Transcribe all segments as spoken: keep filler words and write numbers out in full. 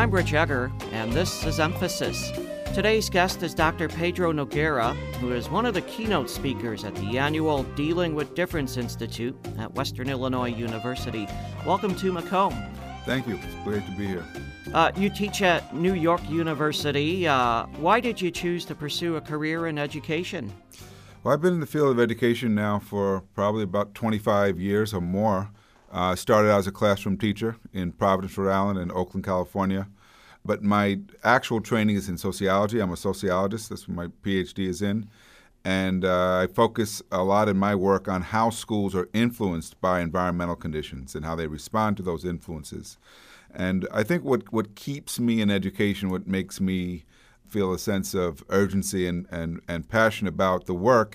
I'm Rich Egger, and this is Emphasis. Today's guest is Doctor Pedro Noguera, who is one of the keynote speakers at the annual Dealing with Difference Institute at Western Illinois University. Welcome to Macomb. Thank you. It's great to be here. Uh, you teach at New York University. Uh, why did you choose to pursue a career in education? Well, I've been in the field of education now for probably about twenty-five years or more. I uh, started out as a classroom teacher in Providence, Rhode Island, and Oakland, California. But my actual training is in sociology. I'm a sociologist. That's what my P H D is in. And uh, I focus a lot in my work on how schools are influenced by environmental conditions and how they respond to those influences. And I think what, what keeps me in education, what makes me feel a sense of urgency and, and, and passion about the work,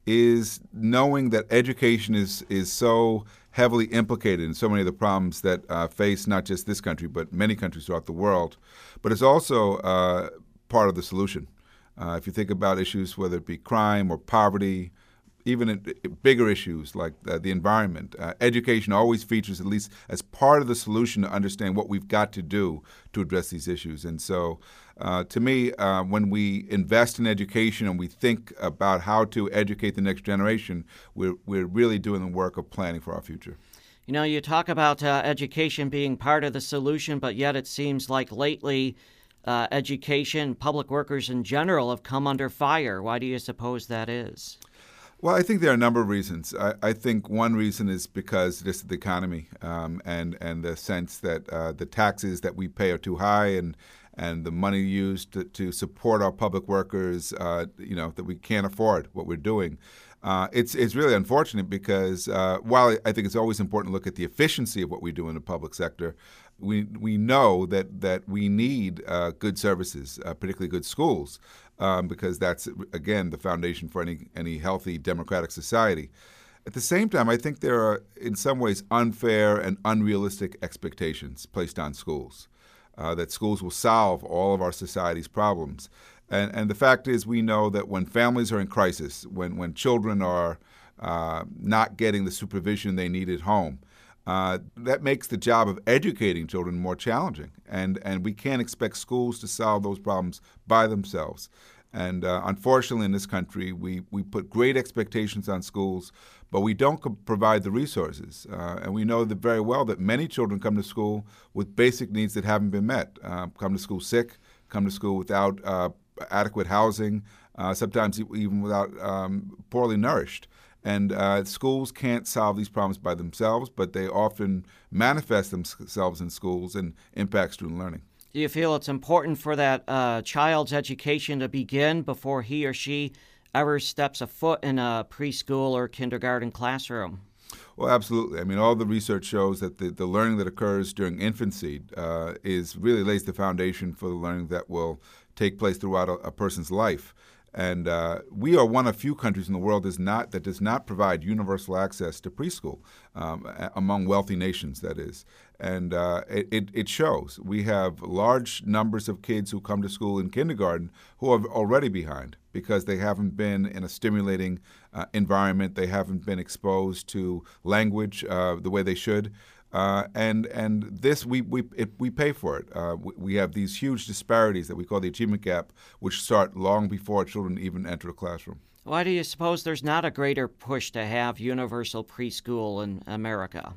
is knowing that education is, is so heavily implicated in so many of the problems that uh, face not just this country, but many countries throughout the world. But it's also uh, part of the solution. Uh, if you think about issues, whether it be crime or poverty, even in, in bigger issues like uh, the environment, uh, education always features at least as part of the solution to understand what we've got to do to address these issues. And so uh, to me, uh, when we invest in education and we think about how to educate the next generation, we're, we're really doing the work of planning for our future. You know, you talk about uh, education being part of the solution, but yet it seems like lately uh, education, public workers in general, have come under fire. Why do you suppose that is? Well, I think there are a number of reasons. I, I think one reason is because just the economy um, and and the sense that uh, the taxes that we pay are too high, and and the money used to, to support our public workers, uh, you know, that we can't afford what we're doing. Uh, it's it's really unfortunate because uh, while I think it's always important to look at the efficiency of what we do in the public sector, we we know that that we need uh, good services, uh, particularly good schools. Um, because that's, again, the foundation for any, any healthy democratic society. At the same time, I think there are, in some ways, unfair and unrealistic expectations placed on schools, uh, that schools will solve all of our society's problems. And, and the fact is, we know that when families are in crisis, when, when children are uh, not getting the supervision they need at home, Uh, that makes the job of educating children more challenging, and and we can't expect schools to solve those problems by themselves. And uh, unfortunately, in this country, we, we put great expectations on schools, but we don't co- provide the resources. Uh, and we know that very well that many children come to school with basic needs that haven't been met. Uh, come to school sick, come to school without uh, adequate housing, uh, sometimes even without um, poorly nourished. And uh, schools can't solve these problems by themselves, but they often manifest themselves in schools and impact student learning. Do you feel it's important for that uh, child's education to begin before he or she ever steps a foot in a preschool or kindergarten classroom? Well, absolutely. I mean, all the research shows that the, the learning that occurs during infancy uh, is really lays the foundation for the learning that will take place throughout a, a person's life. And uh, we are one of few countries in the world does not, that does not provide universal access to preschool, um, among wealthy nations, that is. And uh, it, it shows. We have large numbers of kids who come to school in kindergarten who are already behind because they haven't been in a stimulating uh, environment. They haven't been exposed to language uh, the way they should. Uh, and and this we we it, we pay for it. Uh, we, we have these huge disparities that we call the achievement gap, which start long before children even enter a classroom. Why do you suppose there's not a greater push to have universal preschool in America?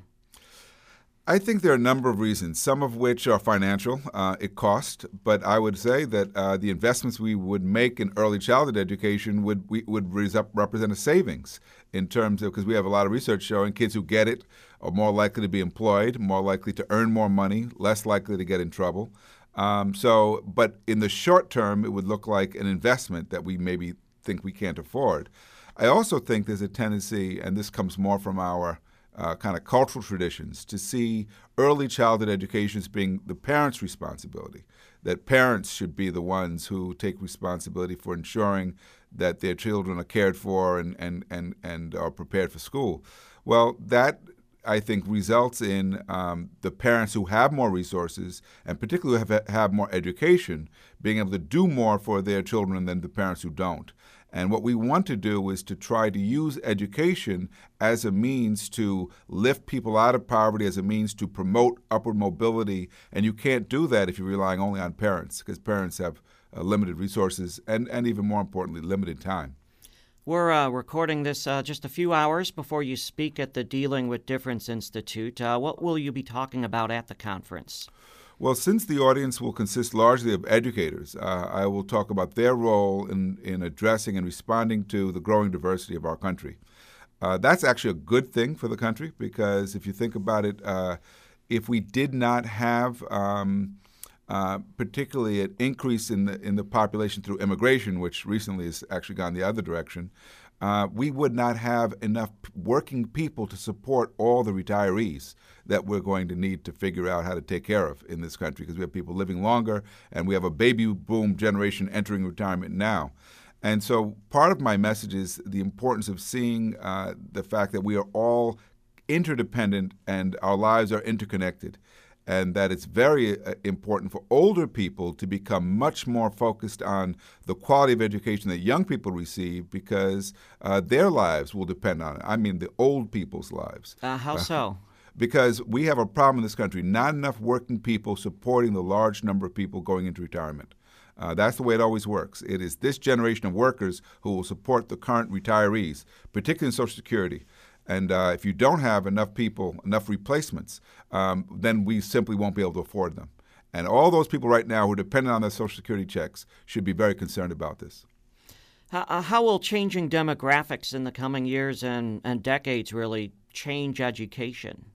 I think there are a number of reasons, some of which are financial. Uh, it costs, but I would say that uh, the investments we would make in early childhood education would we, would represent a savings in terms of, because we have a lot of research showing kids who get it are more likely to be employed, more likely to earn more money, less likely to get in trouble. Um, so, but in the short term, it would look like an investment that we maybe think we can't afford. I also think there's a tendency, and this comes more from our Uh, kind of cultural traditions, to see early childhood education as being the parents' responsibility, that parents should be the ones who take responsibility for ensuring that their children are cared for and, and, and, and are prepared for school. Well, that, I think, results in um, the parents who have more resources, and particularly have, have more education, being able to do more for their children than the parents who don't. And what we want to do is to try to use education as a means to lift people out of poverty, as a means to promote upward mobility. And you can't do that if you're relying only on parents, because parents have uh, limited resources and, and even more importantly, limited time. We're uh, recording this uh, just a few hours before you speak at the Dealing with Difference Institute. Uh, what will you be talking about at the conference? Well, since the audience will consist largely of educators, uh, I will talk about their role in, in addressing and responding to the growing diversity of our country. Uh, that's actually a good thing for the country, because if you think about it, uh, if we did not have um, uh, particularly an increase in the, in the population through immigration, which recently has actually gone the other direction, Uh, we would not have enough working people to support all the retirees that we're going to need to figure out how to take care of in this country, because we have people living longer and we have a baby boom generation entering retirement now. And so part of my message is the importance of seeing uh, the fact that we are all interdependent and our lives are interconnected, and that it's very uh, important for older people to become much more focused on the quality of education that young people receive, because uh, their lives will depend on it. I mean, the old people's lives. Uh, how so? Uh, because we have a problem in this country, not enough working people supporting the large number of people going into retirement. Uh, that's the way it always works. It is this generation of workers who will support the current retirees, particularly in Social Security. And uh, if you don't have enough people, enough replacements, um, then we simply won't be able to afford them. And all those people right now who are dependent on their Social Security checks should be very concerned about this. Uh, how will changing demographics in the coming years and, and decades really change education?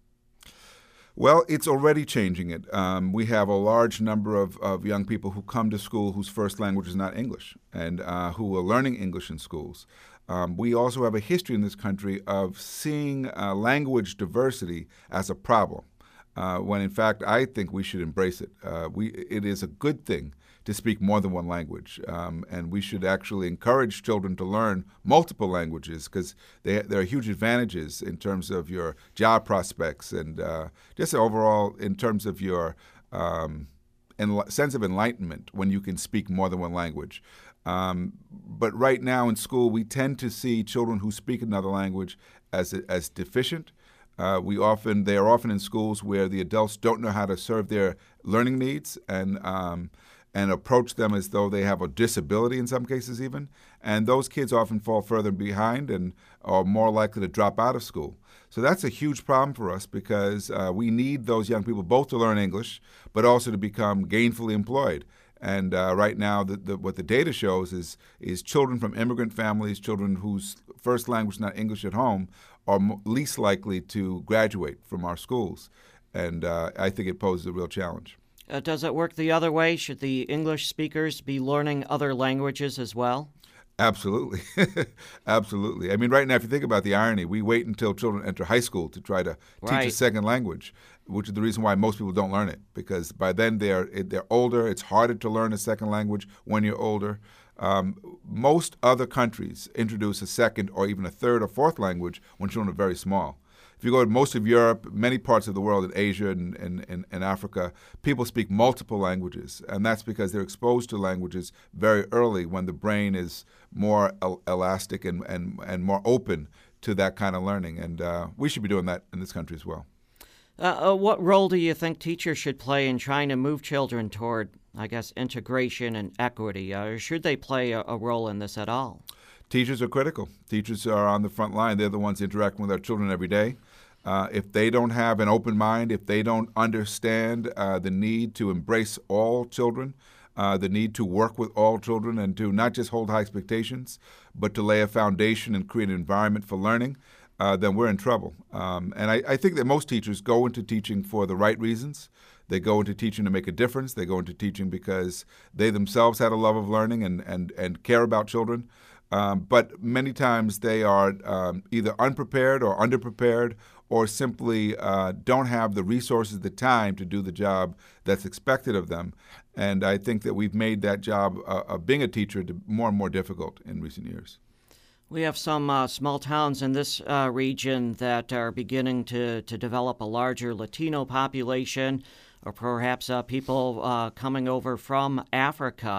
Well, it's already changing it. Um, we have a large number of, of young people who come to school whose first language is not English, and uh, who are learning English in schools. Um, we also have a history in this country of seeing uh, language diversity as a problem, uh, when in fact I think we should embrace it. Uh, we, it is a good thing to speak more than one language, um, and we should actually encourage children to learn multiple languages, because there are huge advantages in terms of your job prospects and uh, just overall in terms of your um, enli- sense of enlightenment when you can speak more than one language. Um, but right now in school, we tend to see children who speak another language as as deficient. Uh, we often they are often in schools where the adults don't know how to serve their learning needs and um, and approach them as though they have a disability in some cases even. And those kids often fall further behind and are more likely to drop out of school. So that's a huge problem for us, because uh, we need those young people both to learn English, but also to become gainfully employed. And uh, right now, the, the, what the data shows is is children from immigrant families, children whose first language is not English at home, are m- least likely to graduate from our schools. And uh, I think it poses a real challenge. Uh, does it work the other way? Should the English speakers be learning other languages as well? Absolutely. Absolutely. I mean, right now, if you think about the irony, we wait until children enter high school to try to teach Right. a second language, which is the reason why most people don't learn it, because by then they're they're older. It's harder to learn a second language when you're older. Um, most other countries introduce a second or even a third or fourth language when children are very small. If you go to most of Europe, many parts of the world, in Asia and, and, and, and Africa, people speak multiple languages, and that's because they're exposed to languages very early when the brain is more el- elastic and, and, and more open to that kind of learning. And uh, we should be doing that in this country as well. Uh, uh, what role do you think teachers should play in trying to move children toward, I guess, integration and equity? Uh, or should they play a, a role in this at all? Teachers are critical. Teachers are on the front line. They're the ones interacting with our children every day. Uh, if they don't have an open mind, if they don't understand uh, the need to embrace all children, uh, the need to work with all children and to not just hold high expectations, but to lay a foundation and create an environment for learning, uh, then we're in trouble. Um, and I, I think that most teachers go into teaching for the right reasons. They go into teaching to make a difference. They go into teaching because they themselves had a love of learning and, and, and care about children. Um, but many times they are um, either unprepared or underprepared, or simply uh, don't have the resources, the time to do the job that's expected of them. And I think that we've made that job uh, of being a teacher more and more difficult in recent years. We have some uh, small towns in this uh, region that are beginning to, to develop a larger Latino population, or perhaps uh, people uh, coming over from Africa.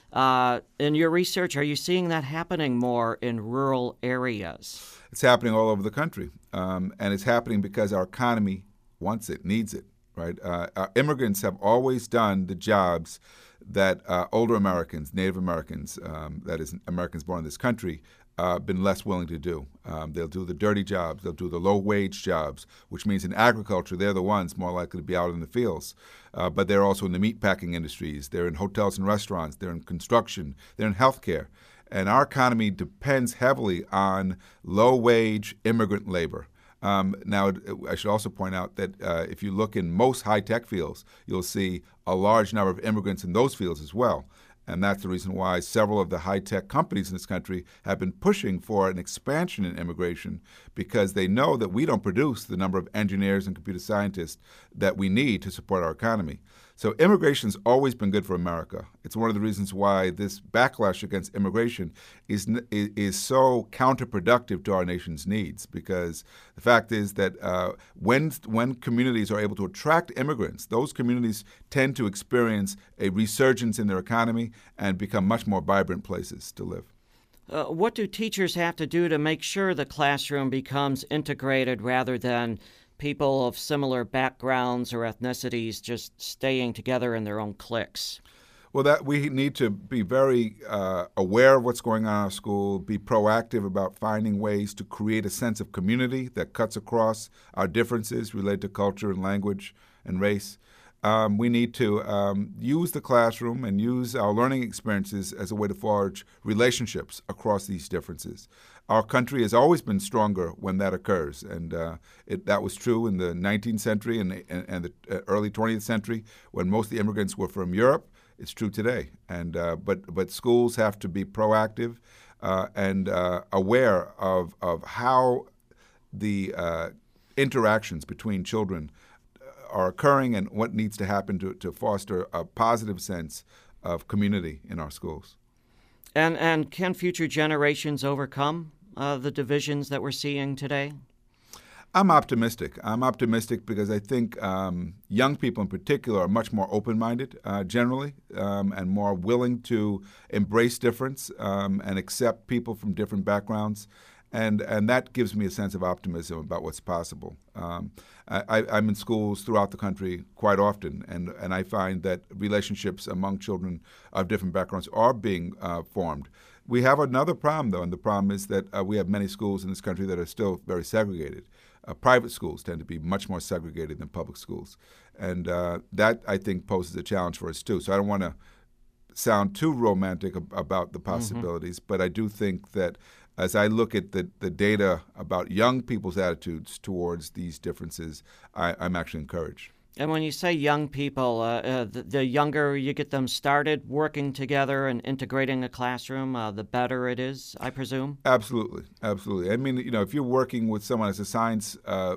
Uh, in your research, are you seeing that happening more in rural areas? It's happening all over the country, um, and it's happening because our economy wants it, needs it, right? Uh, our immigrants have always done the jobs that uh, older Americans, Native Americans, um, that is, Americans born in this country, uh, been less willing to do. Um, they'll do the dirty jobs. They'll do the low-wage jobs, which means in agriculture, they're the ones more likely to be out in the fields. Uh, but they're also in the meatpacking industries. They're in hotels and restaurants. They're in construction. They're in healthcare. And our economy depends heavily on low-wage immigrant labor. Um, now, I should also point out that uh, if you look in most high-tech fields, you'll see a large number of immigrants in those fields as well. And that's the reason why several of the high-tech companies in this country have been pushing for an expansion in immigration, because they know that we don't produce the number of engineers and computer scientists that we need to support our economy. So immigration's always been good for America. It's one of the reasons why this backlash against immigration is is so counterproductive to our nation's needs, because the fact is that uh, when when communities are able to attract immigrants, those communities tend to experience a resurgence in their economy and become much more vibrant places to live. Uh, what do teachers have to do to make sure the classroom becomes integrated rather than people of similar backgrounds or ethnicities just staying together in their own cliques? Well, that we need to be very uh, aware of what's going on in our school, be proactive about finding ways to create a sense of community that cuts across our differences related to culture and language and race. Um, we need to um, use the classroom and use our learning experiences as a way to forge relationships across these differences. Our country has always been stronger when that occurs, and uh, it, that was true in the nineteenth century and, and, and the early twentieth century when most of the immigrants were from Europe. It's true today, and uh, but but schools have to be proactive uh, and uh, aware of of how the uh, interactions between children are occurring and what needs to happen to, to foster a positive sense of community in our schools. And and can future generations overcome uh, the divisions that we're seeing today? I'm optimistic. I'm optimistic because I think um, young people in particular are much more open-minded uh, generally um, and more willing to embrace difference um, and accept people from different backgrounds. And and that gives me a sense of optimism about what's possible. Um, I, I'm in schools throughout the country quite often, and, and I find that relationships among children of different backgrounds are being uh, formed. We have another problem, though, and the problem is that uh, we have many schools in this country that are still very segregated. Uh, private schools tend to be much more segregated than public schools. And uh, that, I think, poses a challenge for us, too. So I don't want to sound too romantic ab- about the possibilities, mm-hmm. but I do think that as I look at the, the data about young people's attitudes towards these differences, I, I'm actually encouraged. And when you say young people, uh, uh, the, the younger you get them started working together and integrating a classroom, uh, the better it is, I presume? Absolutely, absolutely. I mean, you know, if you're working with someone as a science uh,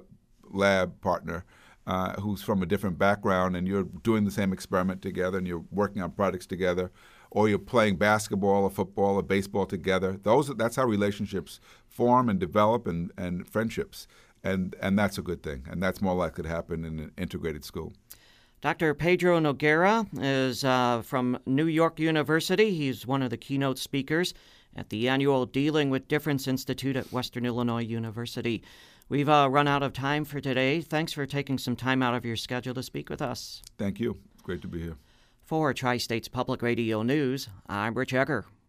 lab partner uh, who's from a different background and you're doing the same experiment together and you're working on projects together, or you're playing basketball or football or baseball together, those that's how relationships form and develop and, and friendships. And and that's a good thing. And that's more likely to happen in an integrated school. Doctor Pedro Noguera is uh, from New York University. He's one of the keynote speakers at the annual Dealing with Difference Institute at Western Illinois University. We've uh, run out of time for today. Thanks for taking some time out of your schedule to speak with us. Thank you. Great to be here. For Tri-States Public Radio News, I'm Rich Egger.